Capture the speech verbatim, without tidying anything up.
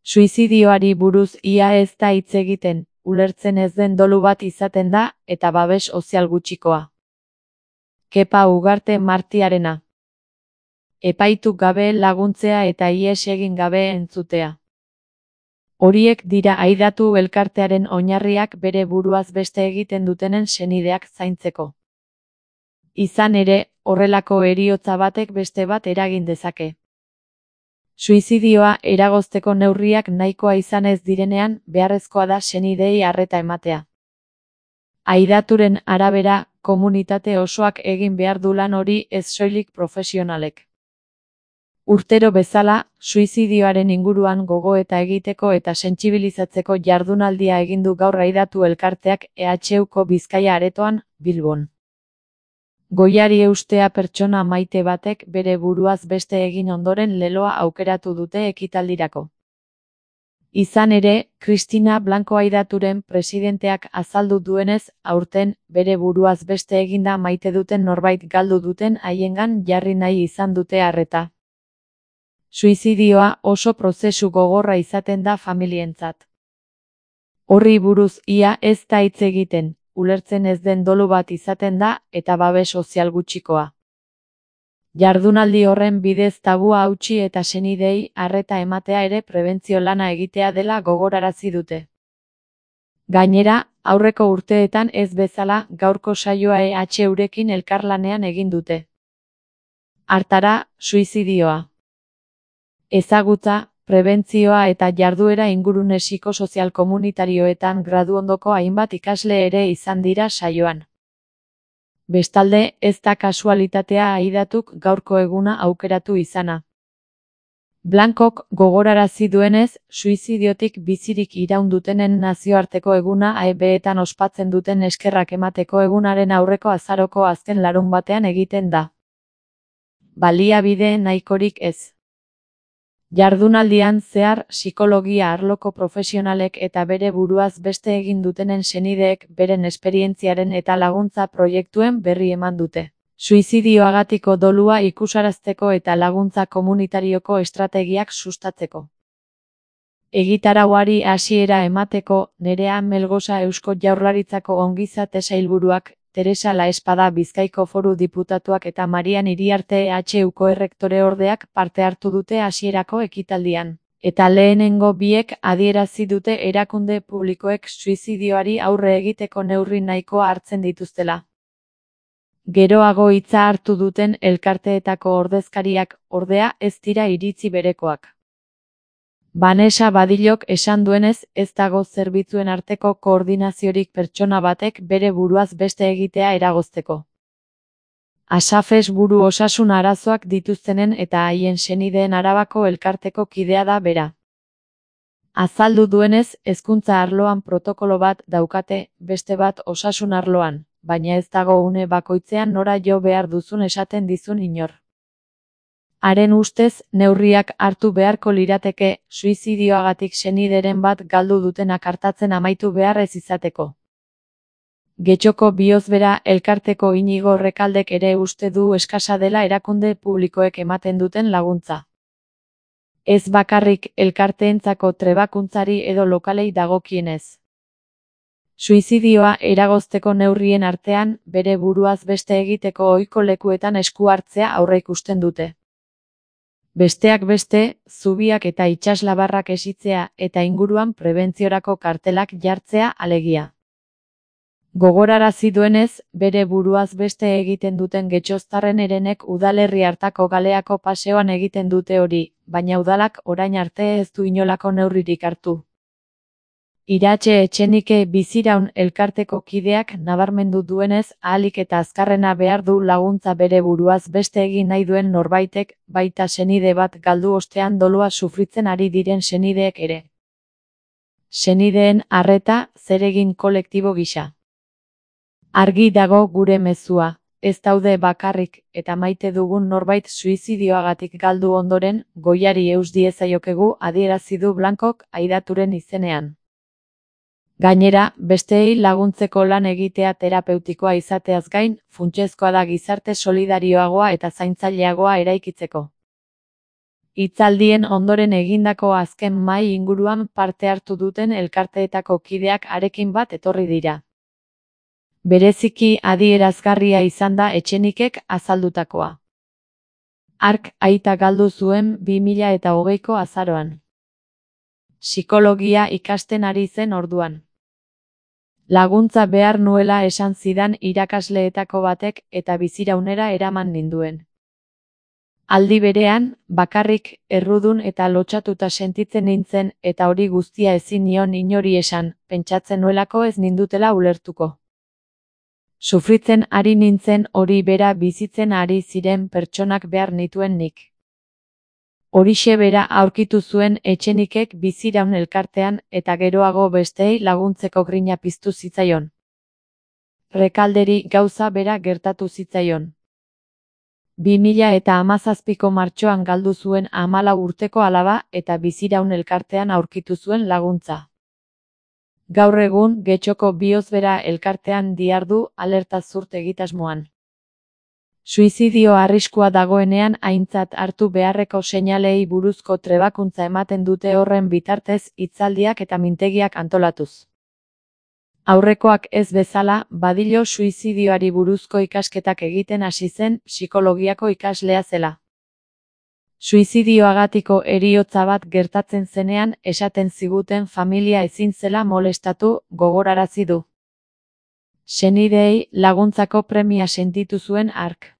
Suizidioari buruz ia ez da hitz egiten, ulertzen ez den dolu bat izaten da, eta babes sozial gutxikoa. Kepa Ugarte Martiarena. Epaitu gabe laguntzea eta ihes egin gabe entzutea. Horiek dira Aidatu elkartearen oinarriak bere buruaz beste egiten dutenen senideak zaintzeko. Izan ere, horrelako heriotza batek beste bat eragin dezake. Suizidioa eragozteko neurriak nahikoa izan ez direnean, beharrezkoa da senideei arreta ematea. Aidaturen arabera, komunitate osoak egin behar du lan hori ez soilik profesionalek. Urtero bezala, suizidioaren inguruan gogoeta egiteko eta sentsibilizatzeko jardunaldia egin du gaur Aidatu elkarteak E H Uko Bizkaia aretoan, Bilbon. Goiari eustea pertsona maite batek bere buruaz beste egin ondoren leloa aukeratu dute ekitaldirako. Izan ere, Kristina Blanco Aidaturen presidenteak azaldu duenez, aurten, bere buruaz beste eginda maite duten norbait galdu duten haiengan jarri nahi izan dute arreta. Suizidioa oso prozesu gogorra izaten da familientzat. Horri buruz ia ez da hitz egiten, ulertzen ez den dolu bat izaten da, eta babes sozial gutxikoa. Jardunaldi horren bidez tabua hautsi eta senideei arreta ematea ere prebentzio lana egitea dela gogorarazi dute. Gainera, aurreko urteetan ez bezala, gaurko saioa E H Urekin elkarlanean egin dute. Hartara, suizidioa. Ezagutza, prebentzioa eta jarduera ingurune psikosozial komunitarioetan gradu ondoko hainbat ikasle ere izan dira saioan. Bestalde, ez da kasualitatea Aidatuk gaurko eguna aukeratu izana. Blancok gogorarazi duenez, suizidiotik bizirik iraun dutenen nazioarteko eguna A E B-etan ospatzen duten eskerrak emateko egunaren aurreko azaroko azken larunbatean egiten da. Baliabide nahikorik ez. Jardunaldian zehar, psikologia arloko profesionalek eta bere buruaz beste egin dutenen senideek beren esperientziaren eta laguntza proiektuen berri eman dute. Suizidioagatiko dolua ikusarazteko eta laguntza komunitarioko estrategiak sustatzeko. Egitarauari hasiera emateko, Nerea Melgosa Eusko Jaurlaritzako ongizate sailburuak, Teresa Laespada Bizkaiko Foru Diputatuak eta Marian Iriarte E H Uko errektoreordeak parte hartu dute hasierako ekitaldian, eta lehenengo biek adierazi dute erakunde publikoek suizidioari aurre egiteko neurri nahikoa hartzen dituztela. Geroago hitza hartu duten elkarteetako ordezkariak, ordea, ez dira iritzi berekoak. Vanessa Badillok esan duenez, ez dago zerbitzuen arteko koordinaziorik pertsona batek bere buruaz beste egitea eragozteko. Asafes buru osasun arazoak dituztenen eta haien senideen Arabako elkarteko kidea da bera. Azaldu duenez, hezkuntza arloan protokolo bat daukate, beste bat osasun arloan, baina ez dago une bakoitzean nora jo behar duzun esaten dizun inor. Haren ustez, neurriak hartu beharko lirateke, suizidioagatik senideren bat galdu dutenak artatzen amaitu behar ez izateko. Getxoko Biosfera elkarteko Inigo Rekaldek ere uste du eskasa dela erakunde publikoek ematen duten laguntza. Ez bakarrik elkarteentzako trebakuntzari edo lokalei dagokienez. Suizidioa eragozteko neurrien artean, bere buruaz beste egiteko ohiko lekuetan esku hartzea aurreikusten dute. Besteak beste, zubiak eta itsaslabarrak esitzea eta inguruan prebentziorako kartelak jartzea alegia. Gogorarazi duenez, bere buruaz beste egiten duten getxoztarren herenek udalerri hartako galeako paseoan egiten dute hori, baina udalak orain arte ez du inolako neurririk hartu. Iratxe Etxenike Biziraun elkarteko kideak nabarmendu duenez, ahalik eta azkarrena behar du laguntza bere buruaz beste egin nahi duen norbaitek, baita senide bat galdu ostean dolua sufritzen ari diren senideek ere. Senideen arreta, zeregin kolektibo gisa. Argi dago gure mezua, ez daude bakarrik, eta maite dugun norbait suizidioagatik galdu ondoren, goiari eus diezaiokegu adierazi du Blancok Aidaturen izenean. Gainera, besteei laguntzeko lan egitea terapeutikoa izateaz gain, funtsezkoa da gizarte solidarioagoa eta zaintzaileagoa eraikitzeko. Hitzaldien ondoren egindako azken mahai inguruan parte hartu duten elkarteetako kideak harekin bat etorri dira. Bereziki adierazgarria izan da Etxenikek azaldutakoa. Hark aita galdu zuen bi mila eta hogeiko azaroan. Psikologia ikasten ari zen orduan. Laguntza behar nuela esan zidan irakasleetako batek eta biziraunera eraman ninduen. Aldi berean, bakarrik, errudun eta lotsatuta sentitzen nintzen eta hori guztia ezin nion inori esan, pentsatzen nuelako ez nindutela ulertuko. Sufritzen ari nintzen hori bera bizitzen ari ziren pertsonak behar nituen nik. Horixe bera aurkitu zuen Etxenikek biziraun elkartean eta geroago besteei laguntzeko grina piztu zitzaion. Rekalderi gauza bera gertatu zitzaion. bi mila eta hamazazpiko martxoan galdu zuen hamalau urteko alaba eta biziraun elkartean aurkitu zuen laguntza. Gaur egun Getxoko Biosfera elkartean dihardu alerta zurt egitasmoan. Suizidio arriskua dagoenean aintzat hartu beharreko seinalei buruzko trebakuntza ematen dute horren bitartez hitzaldiak eta mintegiak antolatuz. Aurrekoak ez bezala, Badillo suizidioari buruzko ikasketak egiten hasi zen psikologiako ikaslea zela. Suizidioagatiko heriotza bat gertatzen zenean esaten ziguten familia ezin zela molestatu, gogorarazi du. Senideei laguntzako premia sentitu zuen hark.